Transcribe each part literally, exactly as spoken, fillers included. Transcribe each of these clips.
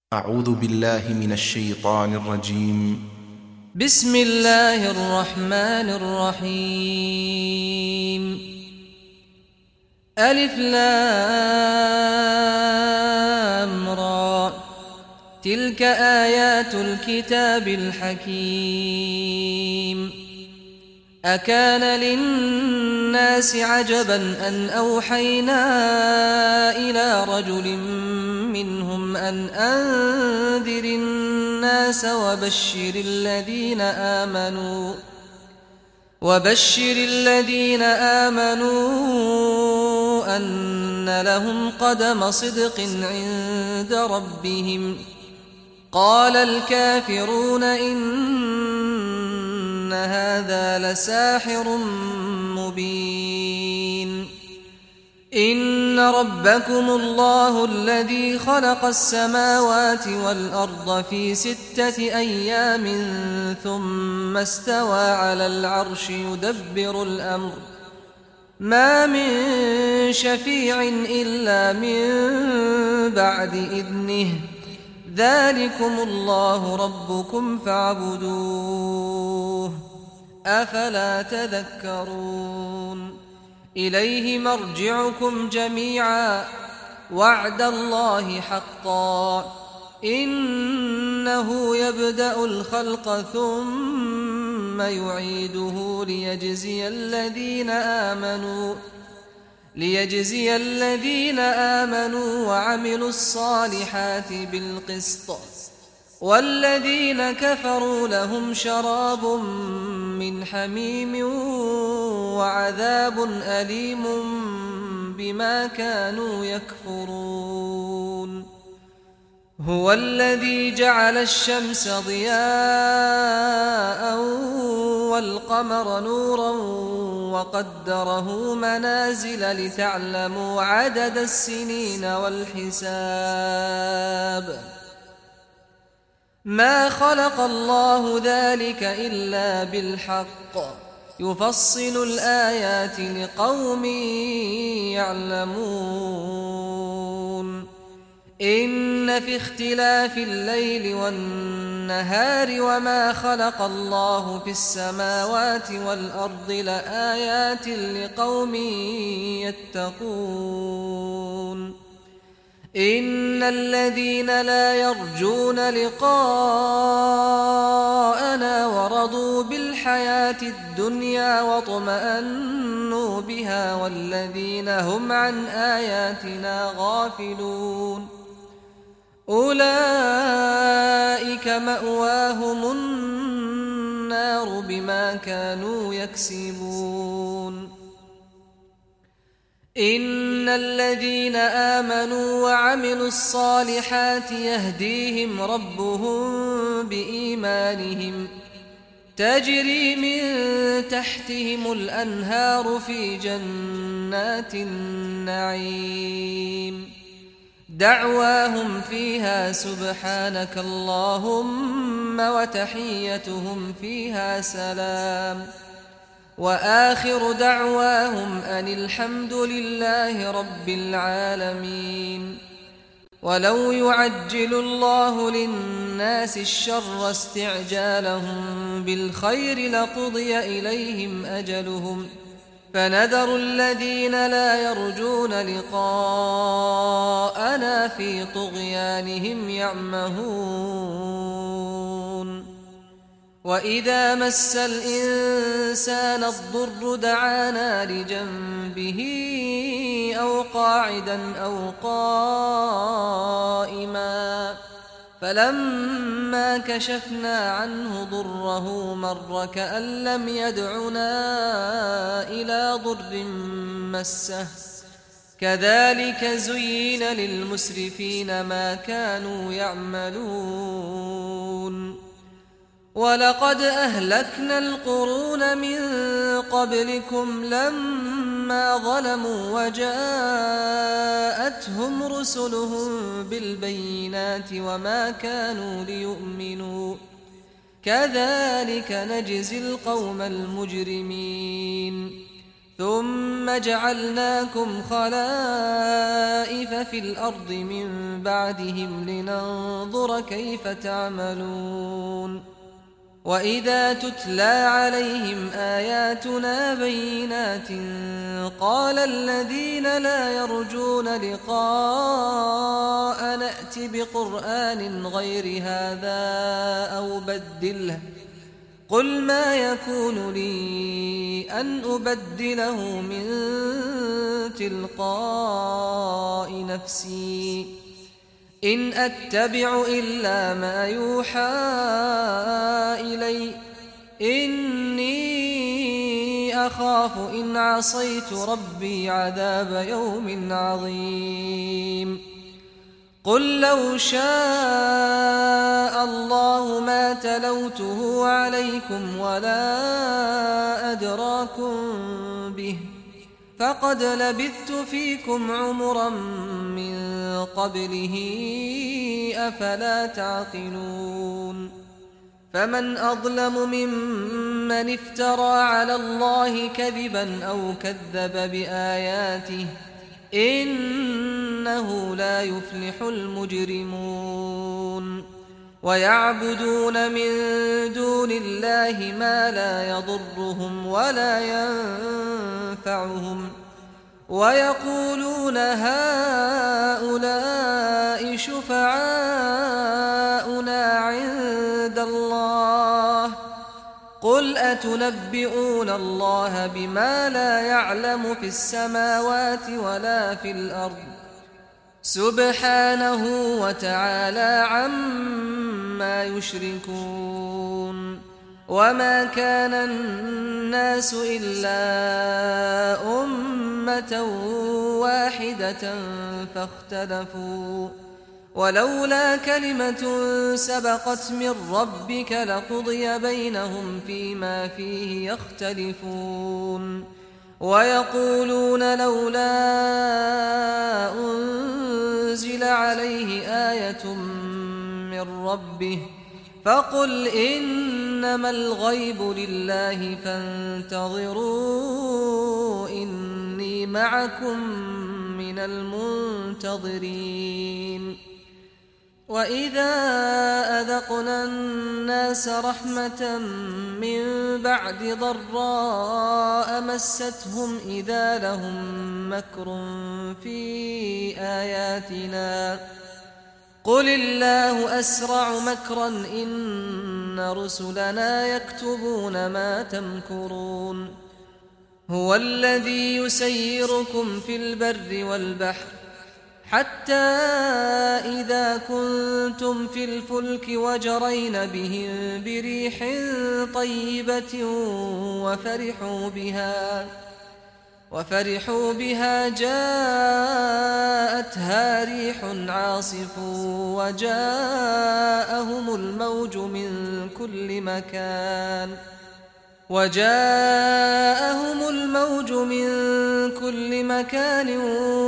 أعوذ بالله من الشيطان الرجيم. بسم الله الرحمن الرحيم. ألف لام را، تلك آيات الكتاب الحكيم. أكان للناس عجبا أن أوحينا إلى رجل منهم أن أنذر الناس وبشر الذين آمنوا وبشر الذين آمنوا أن لهم قدم صدق عند ربهم. قال الكافرون إن هذا لساحر مبين. إن ربكم الله الذي خلق السماوات والأرض في ستة أيام ثم استوى على العرش يدبر الأمر، ما من شفيع إلا من بعد إذنه، ذلكم الله ربكم فاعبدوه، أفلا تذكرون. إليه مرجعكم جميعا، وعد الله حقا، إنه يبدأ الخلق ثم يعيده ليجزي الذين آمنوا ليجزي الذين آمنوا وعملوا الصالحات بالقسط، والذين كفروا لهم شراب من حميم وعذاب أليم بما كانوا يكفرون. هو الذي جعل الشمس ضياء والقمر نورا وقدره منازل لتعلموا عدد السنين والحساب. ما خلق الله ذلك إلا بالحق، يفصل الآيات لقوم يعلمون. إن في اختلاف الليل والنهار وما خلق الله في السماوات والأرض لآيات لقوم يتقون. إن الذين لا يرجون لقاءنا ورضوا بالحياة الدنيا واطمأنوا بها والذين هم عن آياتنا غافلون، أولئك مأواهم النار بما كانوا يكسبون. إن الذين آمنوا وعملوا الصالحات يهديهم ربهم بإيمانهم، تجري من تحتهم الأنهار في جنات النعيم، دعواهم فيها سبحانك اللهم وتحيتهم فيها سلام، وآخر دعواهم أن الحمد لله رب العالمين. ولو يعجل الله للناس الشر استعجالهم بالخير لقضي إليهم أجلهم، فنذر الذين لا يرجون لقاءنا في طغيانهم يعمهون. وإذا مس الإنسان الضر دعانا لجنبه أو قاعدا أو قائما، فلما كشفنا عنه ضره مر كأن لم يدعنا إلى ضر مسه، كذلك زين للمسرفين ما كانوا يعملون. ولقد أهلكنا القرون من قبلكم لما ظلموا وجاءتهم رسلهم بالبينات وما كانوا ليؤمنوا، كذلك نجزي القوم المجرمين. ثم جعلناكم خلائف في الأرض من بعدهم لننظر كيف تعملون وإذا تتلى عليهم آياتنا بينات قال الذين لا يرجون لقاء نأت بقرآن غير هذا أو بدله قل ما يكون لي أن أبدله من تلقاء نفسي إن أتبع إلا ما يوحى إلي إني أخاف إن عصيت ربي عذاب يوم عظيم قل لو شاء الله ما تلوته عليكم ولا أدراكم به فقد لبثت فيكم عمرا من قبله أفلا تعقلون فمن أظلم ممن افترى على الله كذبا أو كذب بآياته إنه لا يفلح المجرمون ويعبدون من دون الله ما لا يضرهم ولا ينفعهم ويقولون هؤلاء شفعاؤنا عند الله قل أتنبئون الله بما لا يعلم في السماوات ولا في الأرض سبحانه وتعالى عما يشركون وما كان الناس إلا أمة واحدة فاختلفوا ولولا كلمة سبقت من ربك لقضي بينهم فيما فيه يختلفون ويقولون لولا أنزل عليه آية من ربه فقل إنما الغيب لله فانتظروا إني معكم من المنتظرين وإذا أذقنا الناس رحمة من بعد ضراء مستهم إذا لهم مكر في آياتنا قل الله أسرع مكرا إن رسلنا يكتبون ما تمكرون هو الذي يسيركم في البر والبحر حتى إذا كنتم في الفلك وجرين بهم بريح طيبة وفرحوا بها وفرحوا بها جاءتها ريح عاصف وجاءهم الموج من كل مكان وجاءهم الموج من كل مكان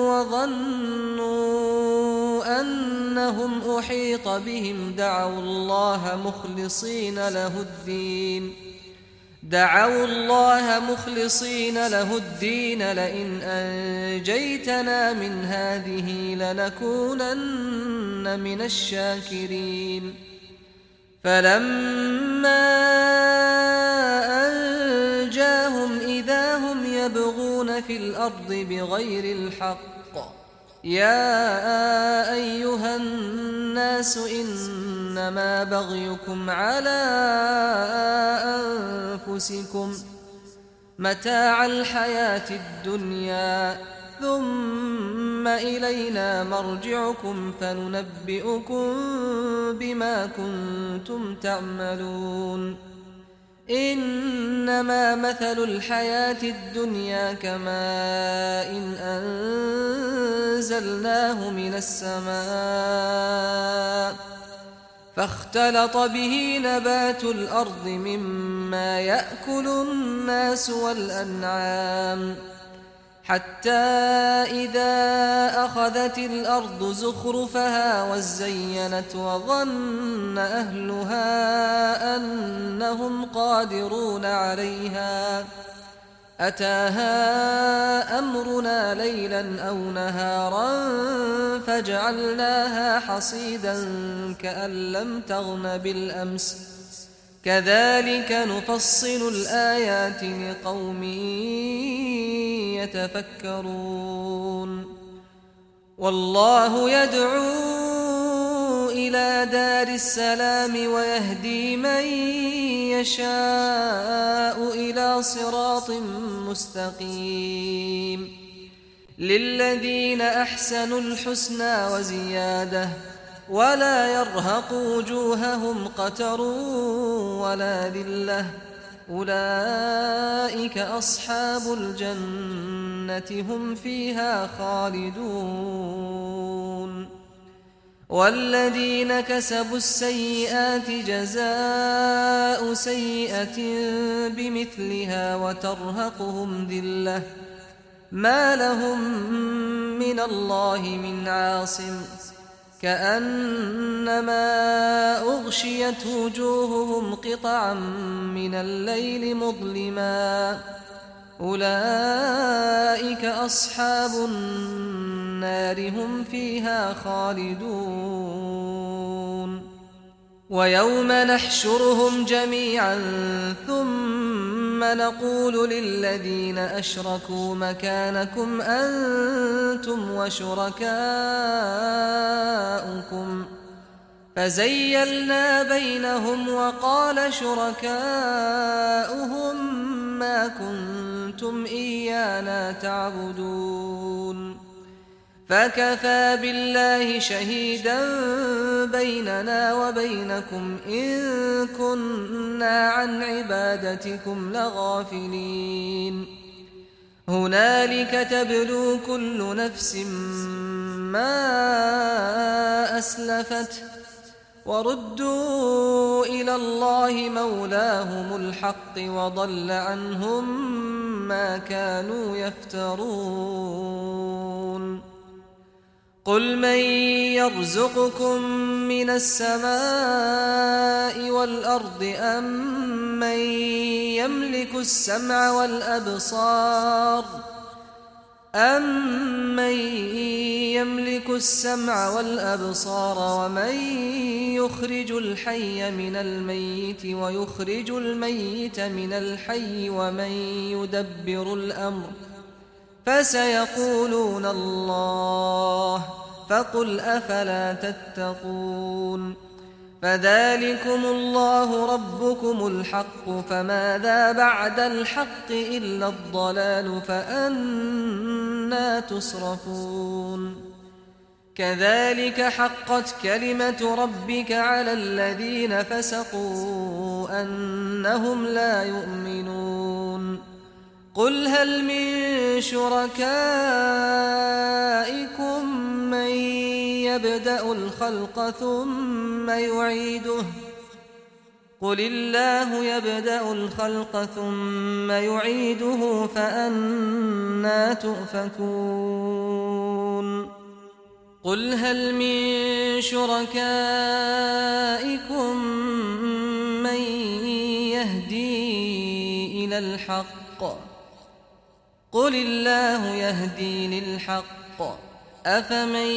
وظنوا أنهم أحيط بهم دعوا الله مخلصين له الدين دعوا الله مخلصين له الدين لئن أنجيتنا من هذه لنكونن من الشاكرين فلما أنجاهم إذا هم يبغون في الأرض بغير الحق يا أيها الناس إنما بغيكم على أنفسكم متاع الحياة الدنيا ثم إلينا مرجعكم فننبئكم بما كنتم تعملون إنما مثل الحياة الدنيا كماء إن أنزلناه من السماء فاختلط به نبات الأرض مما يأكل الناس والأنعام حتى إذا أخذت الأرض زخرفها وزينت وظن أهلها أنهم قادرون عليها أتاها أمرنا ليلا أو نهارا فجعلناها حصيدا كأن لم تغن بالأمس كذلك نفصل الآيات لقوم يتفكرون والله يدعو إلى دار السلام ويهدي من يشاء إلى صراط مستقيم للذين أحسنوا الحسنى وزيادة ولا يرهق وجوههم قتر ولا ذلة أولئك أصحاب الجنة هم فيها خالدون والذين كسبوا السيئات جزاء سيئة بمثلها وترهقهم ذلة ما لهم من الله من عاصم كأنما أغشيت وجوههم قطعا من الليل مظلما أولئك أصحاب النار هم فيها خالدون ويوم نحشرهم جميعا ثم نقول للذين أشركوا مكانكم أنتم وشركاؤكم فزيلنا بينهم وقال شركاؤهم ما كنتم إيانا تعبدون فكفى بالله شهيدا بيننا وبينكم إن كنا عن عبادتكم لغافلين هنالك تبلو كل نفس ما أسلفت وردوا إلى الله مولاهم الحق وضل عنهم ما كانوا يفترون قل من يرزقكم من السماء والأرض أم من يملك السمع والأبصار أَمَّن يَمْلِكُ السَّمْعَ وَالْأَبْصَارَ وَمَن يُخْرِجُ الْحَيَّ مِنَ الْمَيِّتِ وَيُخْرِجُ الْمَيِّتَ مِنَ الْحَيِّ وَمَن يُدَبِّرُ الْأَمْرَ فَسَيَقُولُونَ اللَّهُ فَقُلْ أَفَلَا تَتَّقُونَ فذلكم الله ربكم الحق فماذا بعد الحق إلا الضلال فأنى تصرفون كذلك حقت كلمة ربك على الذين فسقوا أنهم لا يؤمنون قل هل من شركائكم من يبدأ الخلق ثم يعيده قل الله يبدأ الخلق ثم يعيده فأنى تؤفكون قل هل من شركائكم من يهدي إلى الحق قل الله يهدي للحق أفمن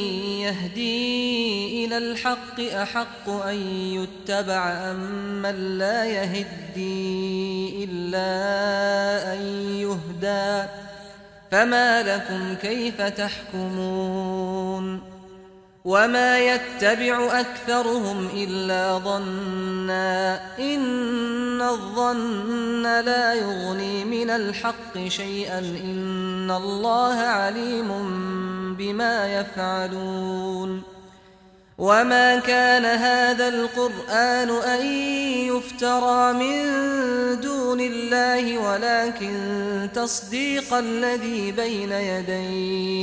يهدي إلى الحق أحق أن يتبع أم من لا يهدي إلا أن يهدى فما لكم كيف تحكمون وما يتبع أكثرهم إلا ظنا إن الظن لا يغني من الحق شيئا إن الله عليم بما يفعلون وما كان هذا القرآن أن يفترى من دون الله ولكن تصديق الذي بين يديه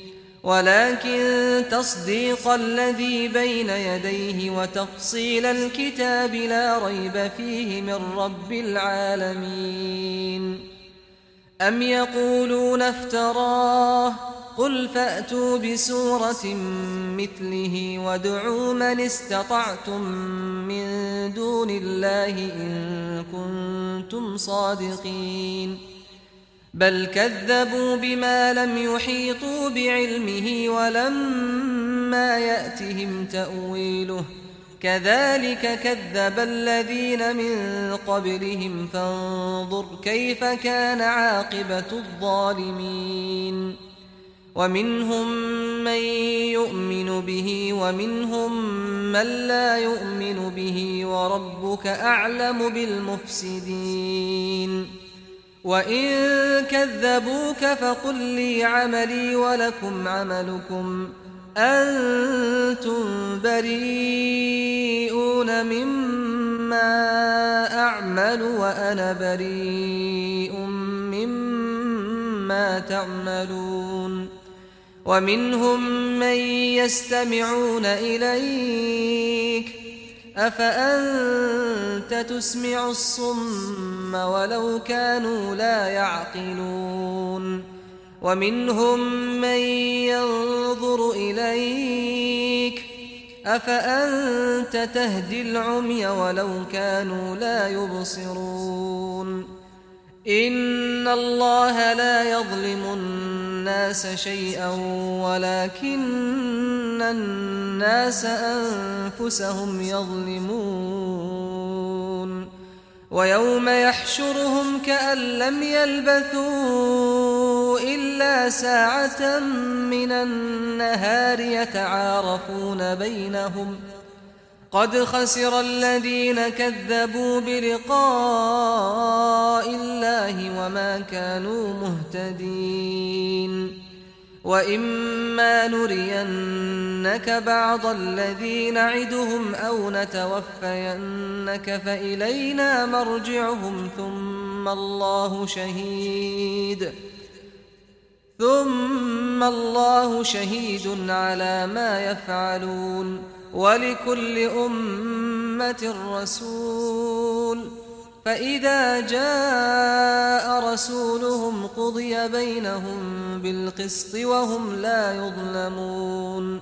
ولكن تصديق الذي بين يديه وتفصيل الكتاب لا ريب فيه من رب العالمين أم يقولون افتراه قل فأتوا بسورة مثله وادعوا من استطعتم من دون الله إن كنتم صادقين بل كذبوا بما لم يحيطوا بعلمه ولما يأتهم تأويله كذلك كذب الذين من قبلهم فانظر كيف كان عاقبة الظالمين ومنهم من يؤمن به ومنهم من لا يؤمن به وربك أعلم بالمفسدين وإن كذبوك فقل لي عملي ولكم عملكم أنتم بريئون مما أعمل وأنا بريء مما تعملون ومنهم من يستمعون إليك أفأنت تسمع الصم ولو كانوا لا يعقلون ومنهم من ينظر إليك أفأنت تهدي العمي ولو كانوا لا يبصرون إن الله لا يظلم الناس شيئا ولكن الناس أنفسهم يظلمون ويوم يحشرهم كأن لم يلبثوا إلا ساعة من النهار يتعارفون بينهم قد خسر الذين كذبوا بلقاء الله وما كانوا مهتدين وإما نرينك بعض الذي نعدهم أو نتوفينك فإلينا مرجعهم ثم الله شهيد ثم الله شهيد على ما يفعلون ولكل أمة رسول فإذا جاء رسولهم قضي بينهم بالقسط وهم لا يظلمون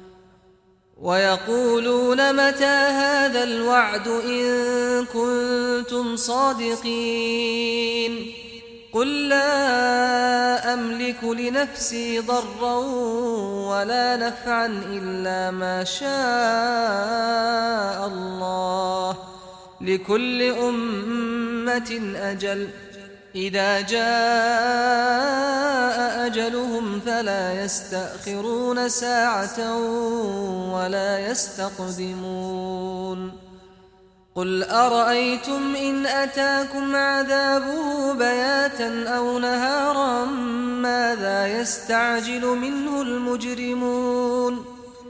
ويقولون متى هذا الوعد إن كنتم صادقين قل لا أملك لنفسي ضرا ولا نفعا إلا ما شاء الله لكل أمة أجل إذا جاء أجلهم فلا يستأخرون ساعة ولا يستقدمون قل أرأيتم إن أتاكم عذابه بياتا أو نهارا ماذا يستعجل منه المجرمون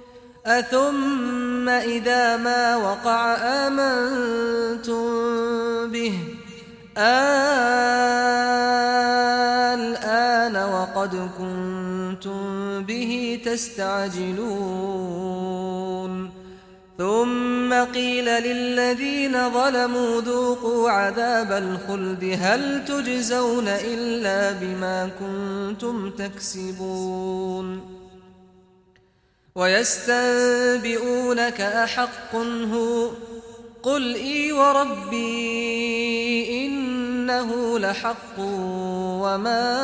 أثم إذا ما وقع آمنتم به الآن وقد كنتم به تستعجلون ثم قيل للذين ظلموا ذوقوا عذاب الخلد هل تجزون إلا بما كنتم تكسبون ويستنبئونك أحق هو قل إي وربي إنه لحق وما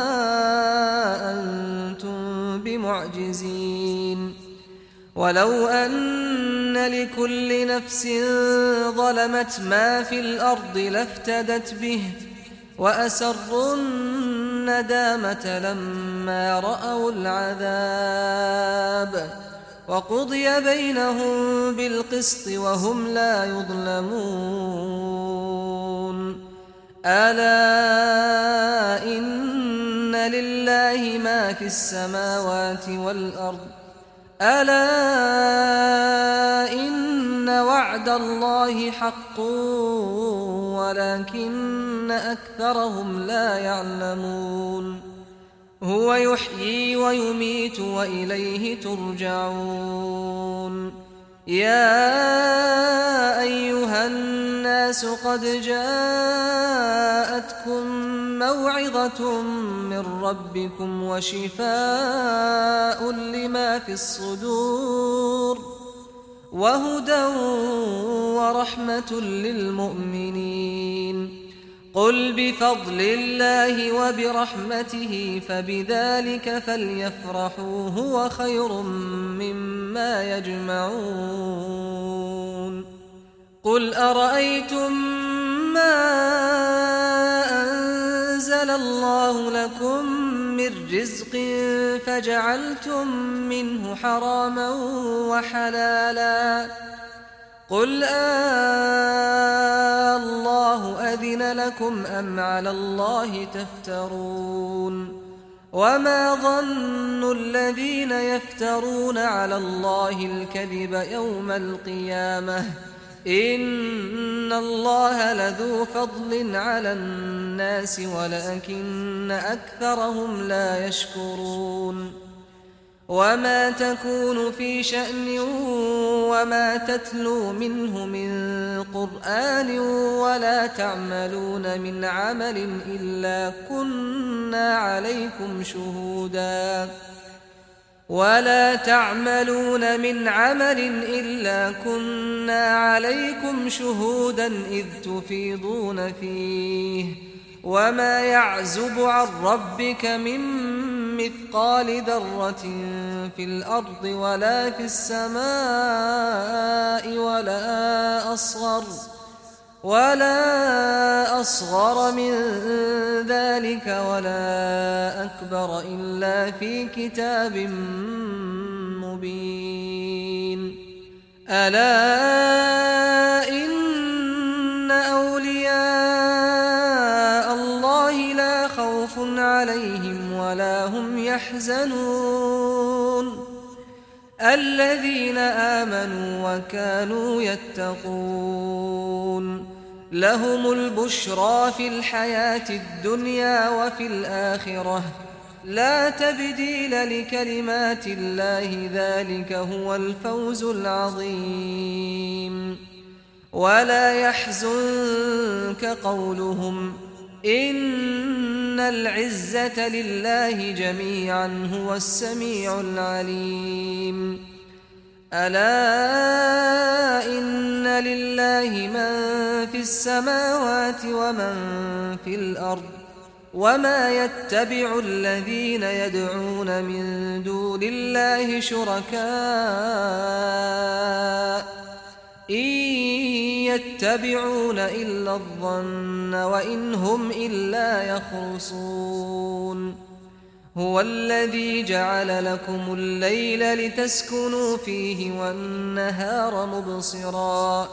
أنتم بمعجزين ولو أن لكل نفس ظلمت ما في الأرض لافتدت به وأسروا الندامة لما رأوا العذاب وقضي بينهم بالقسط وهم لا يظلمون ألا إن لله ما في السماوات والأرض ألا إن وعد الله حق ولكن أكثرهم لا يعلمون هو يحيي ويميت وإليه ترجعون يا أيها الناس قد جاءتكم موعظة من ربكم وشفاء لما في الصدور وهدى ورحمة للمؤمنين قل بفضل الله وبرحمته فبذلك فليفرحوا هو خير مما يجمعون قل أرأيتم ما أنزل الله لكم من رزق فجعلتم منه حراما وحلالا قل آه الله أذن لكم أم على الله تفترون وما ظن الذين يفترون على الله الكذب يوم القيامة إن الله لذو فضل على الناس ولكن أكثرهم لا يشكرون وما تكون في شأن وما تتلو منه من قرآن ولا تعملون من عمل إلا كنا عليكم شهودا ولا تعملون من عمل إلا كنا عليكم شهودا إذ تفيضون فيه وما يعزب عن ربك من مثقال ذرة في الأرض ولا في السماء ولا أصغر ولا أصغر من ذلك ولا أكبر إلا في كتاب مبين ألا إن أولياء الله لا خوف عليهم ولا هم يحزنون الذين آمنوا وكانوا يتقون لهم البشرى في الحياة الدنيا وفي الآخرة لا تبديل لكلمات الله ذلك هو الفوز العظيم ولا يحزنك قولهم إن العزة لله جميعا هو السميع العليم ألا إن لله من في السماوات ومن في الأرض وما يتبع الذين يدعون من دون الله شركاء إن يتبعون إلا الظن وإن هم إلا يخرصون هو الذي جعل لكم الليل لتسكنوا فيه والنهار مبصرا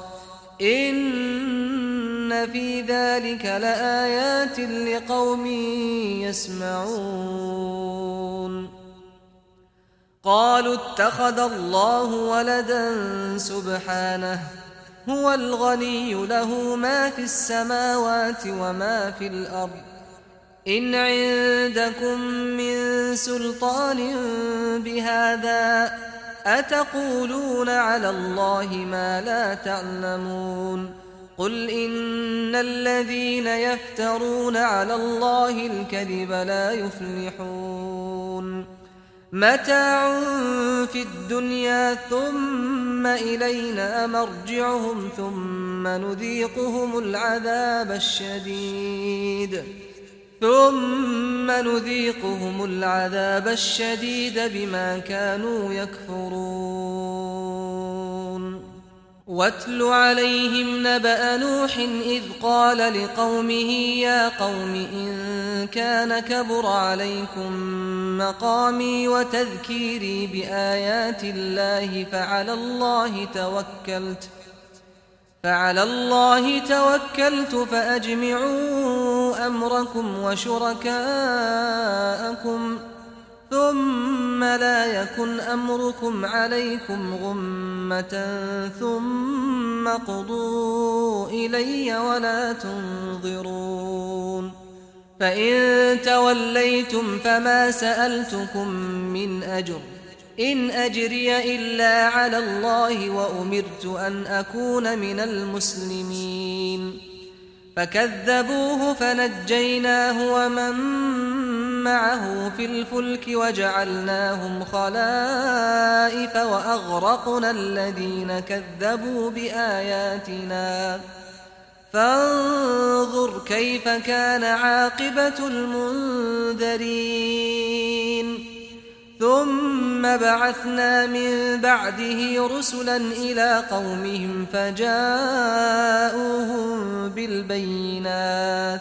إن في ذلك لآيات لقوم يسمعون قالوا اتخذ الله ولدا سبحانه هو الغني له ما في السماوات وما في الأرض إن عندكم من سلطان بهذا أتقولون على الله ما لا تعلمون قل إن الذين يفترون على الله الكذب لا يفلحون متاع في الدنيا ثم إلينا مرجعهم ثم نذيقهم العذاب الشديد ثم نذيقهم العذاب الشديد بما كانوا يكفرون واتل عليهم نبأ نوح إذ قال لقومه يا قوم إن كان كبر عليكم مقامي وتذكيري بآيات الله فعلى الله توكلت فعلى الله توكلت فأجمعوا أمركم وشركاءكم ثم لا يكن أمركم عليكم غمة ثم قضوا إلي ولا تنظرون فإن توليتم فما سألتكم من أجر إن أجري إلا على الله وأمرت أن أكون من المسلمين فكذبوه فنجيناه ومن معه في الفلك وجعلناهم خلائف وأغرقنا الذين كذبوا بآياتنا فانظر كيف كان عاقبة المنذرين ثم بعثنا من بعده رسلا إلى قومهم فجاءوهم بالبينات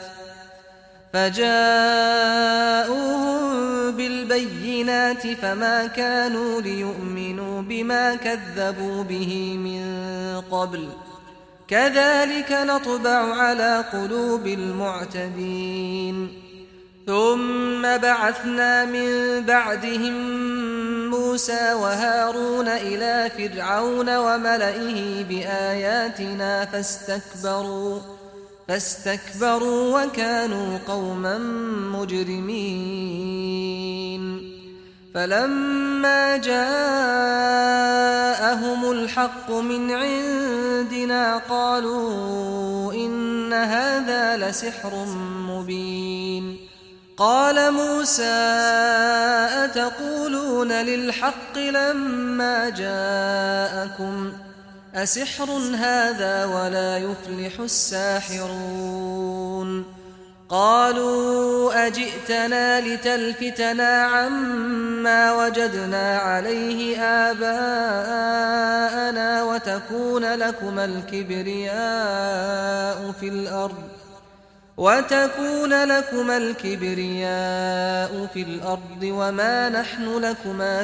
فجاءوهم بالبينات فما كانوا ليؤمنوا بما كذبوا به من قبل كذلك نطبع على قلوب المعتدين ثم بعثنا من بعدهم موسى وهارون إلى فرعون وملئه بآياتنا فاستكبروا فاستكبروا وكانوا قوما مجرمين فلما جاءهم الحق من عندنا قالوا إن هذا لسحر مبين قال موسى أتقولون للحق لما جاءكم أسحر هذا ولا يفلح الساحرون قالوا أجئتنا لتلفتنا عما وجدنا عليه آباءنا وتكون لكما الكبرياء في الأرض وتكون لكما الكبرياء في الأرض وما نحن لكما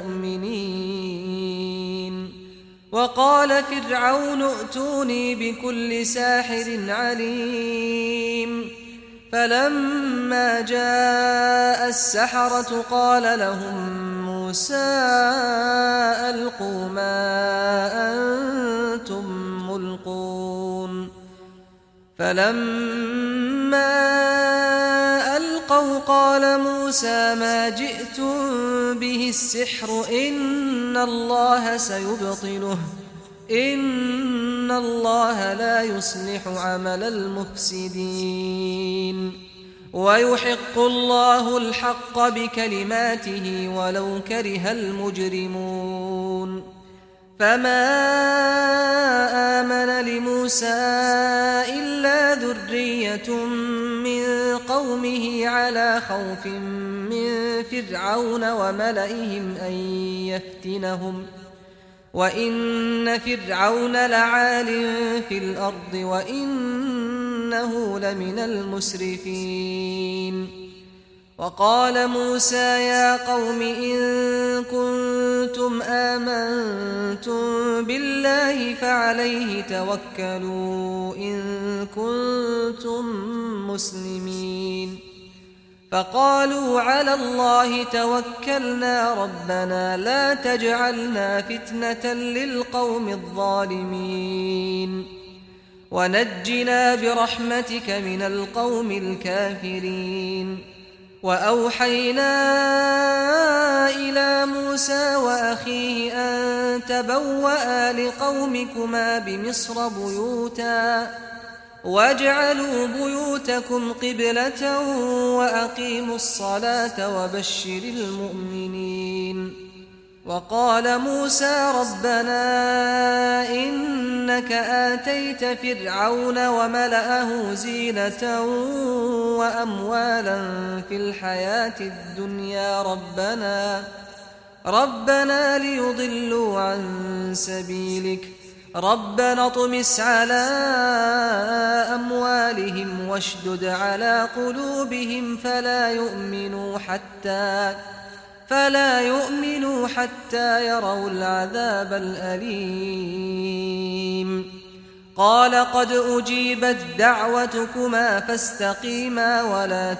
بمؤمنين وقال فرعون ائتوني بكل ساحر عليم فلما جاء السحرة قال لهم موسى ألقوا ما أنتم ملقون فلما ألقوا قال موسى ما جئتم به السحر إن الله سيبطله إن الله لا يصلح عمل المفسدين ويحق الله الحق بكلماته ولو كره المجرمون فما آمن لموسى إلا ذرية من قومه على خوف من فرعون وملئهم أن يفتنهم وإن فرعون لعال في الأرض وإنه لمن المسرفين وقال موسى يا قوم إن كنتم آمنتم بالله فعليه توكلوا إن كنتم مسلمين فقالوا على الله توكلنا ربنا لا تجعلنا فتنة للقوم الظالمين ونجنا برحمتك من القوم الكافرين وأوحينا إلى موسى وأخيه أن تبوأ لقومكما بمصر بيوتا واجعلوا بيوتكم قبلة وأقيموا الصلاة وبشر المؤمنين وقال موسى ربنا إنك آتيت فرعون وملأه زينة وأموالا في الحياة الدنيا ربنا ربنا ليضلوا عن سبيلك ربنا اطمس على أموالهم واشدد على قلوبهم فلا يؤمنوا حتى فلا يؤمنوا حتى يروا العذاب الأليم قال قد أجيبت دعوتكما فاستقيما ولا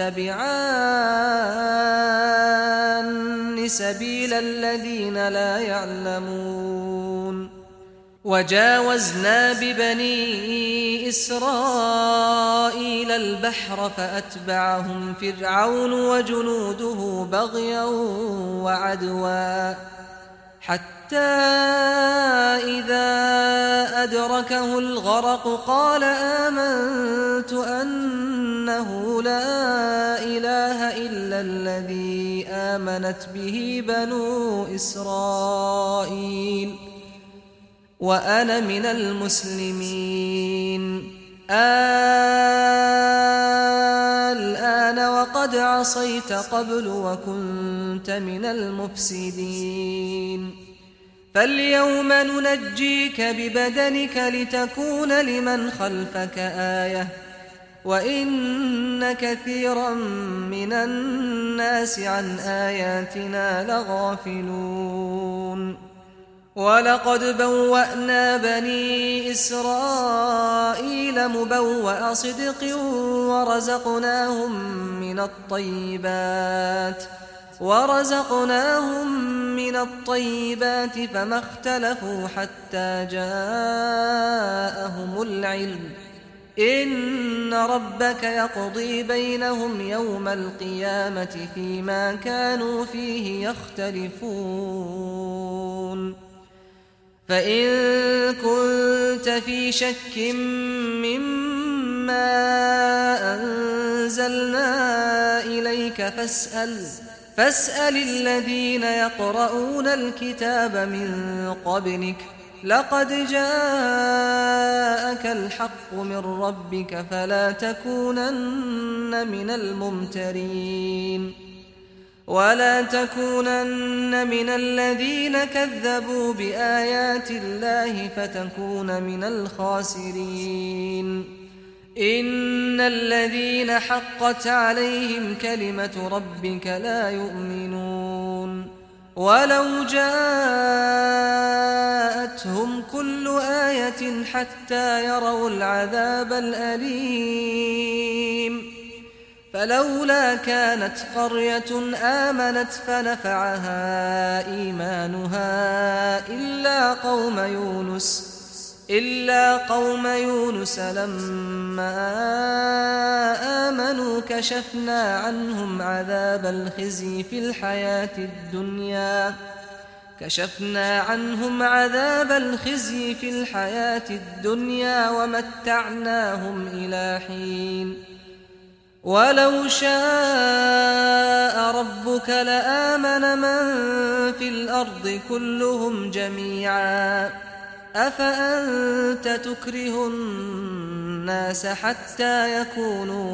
تتبعان سبيل الذين لا يعلمون وجاوزنا ببني إسرائيل البحر فأتبعهم فرعون وجنوده بغيا وعدوا حتى إذا أدركه الغرق قال آمنت أنه لا إله إلا الذي آمنت به بنو إسرائيل وأنا من المسلمين الآن وقد عصيت قبل وكنت من المفسدين فاليوم ننجيك ببدنك لتكون لمن خلفك آية وإن كثيرا من الناس عن آياتنا لغافلون ولقد بوأنا بني إسرائيل مبوأ صدق ورزقناهم من الطيبات ورزقناهم من الطيبات فما اختلفوا حتى جاءهم العلم إن ربك يقضي بينهم يوم القيامة فيما كانوا فيه يختلفون فإن كنت في شك مما أنزلنا إليك فاسأل فاسأل الذين يقرؤون الكتاب من قبلك لقد جاءك الحق من ربك فلا تكونن من الممترين ولا تكونن من الذين كذبوا بآيات الله فتكون من الخاسرين إن الذين حقت عليهم كلمة ربك لا يؤمنون ولو جاءتهم كل آية حتى يروا العذاب الأليم فلولا كانت قرية آمنت فنفعها إيمانها إلا قوم يونس إلا قوم يونس لما آمنوا كشفنا عنهم عذاب الخزي في الحياة الدنيا كشفنا عنهم عذاب الخزي في الحياة الدنيا ومتعناهم إلى حين ولو شاء ربك لآمن من في الأرض كلهم جميعا أفأنت تكره الناس حتى يكونوا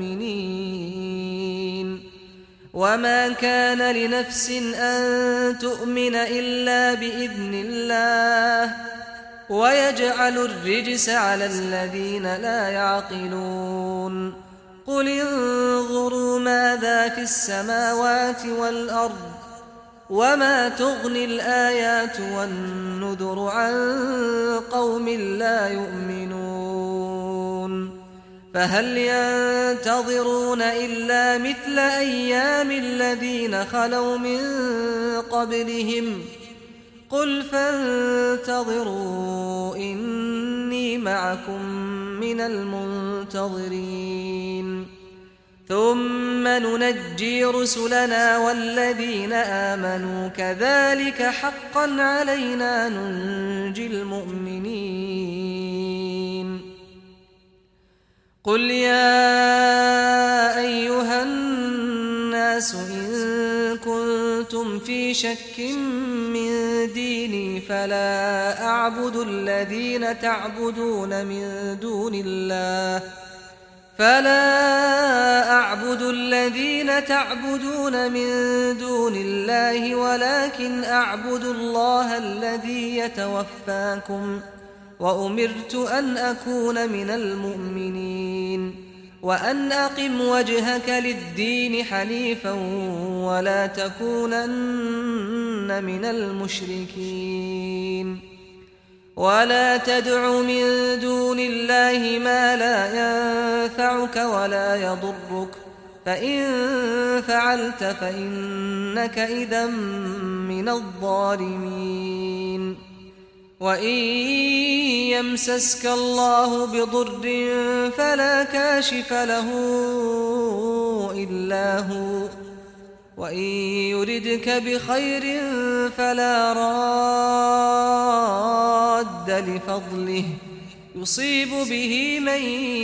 مؤمنين وما كان لنفس أن تؤمن إلا بإذن الله ويجعل الرجس على الذين لا يعقلون قل انظروا ماذا في السماوات والأرض وما تغني الآيات والنذر عن قوم لا يؤمنون فهل ينتظرون إلا مثل أيام الذين خلوا من قبلهم قل فانتظروا إني معكم من المنتظرين ثم ننجي رسلنا والذين آمنوا كذلك حقا علينا ننجي المؤمنين قل يا أيها الناس إن كنتم في شك من ديني فلا أعبد الذين تعبدون من دون الله فلا أعبد الذين تعبدون من دون الله ولكن أعبد الله الذي يتوفاكم وأمرت أن أكون من المؤمنين وأن أقم وجهك للدين حنيفا ولا تكونن من المشركين ولا تدع من دون الله ما لا ينفعك ولا يضرك فإن فعلت فإنك إذا من الظالمين وإن يمسسك الله بضر فلا كاشف له إلا هو وإن يردك بخير فلا راد لفضله يصيب به من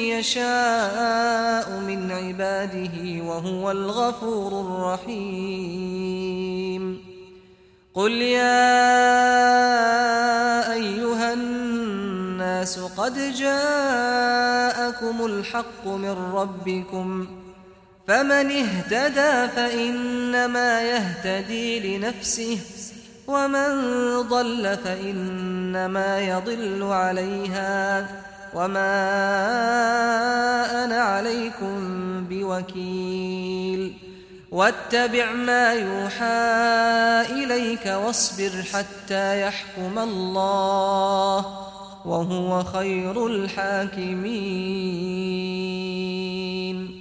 يشاء من عباده وهو الغفور الرحيم قل يا أيها الناس الناس قد جاءكم الحق من ربكم فمن اهتدى فإنما يهتدي لنفسه ومن ضل فإنما يضل عليها وما أنا عليكم بوكيل واتبع ما يوحى إليك واصبر حتى يحكم الله وهو خير الحاكمين.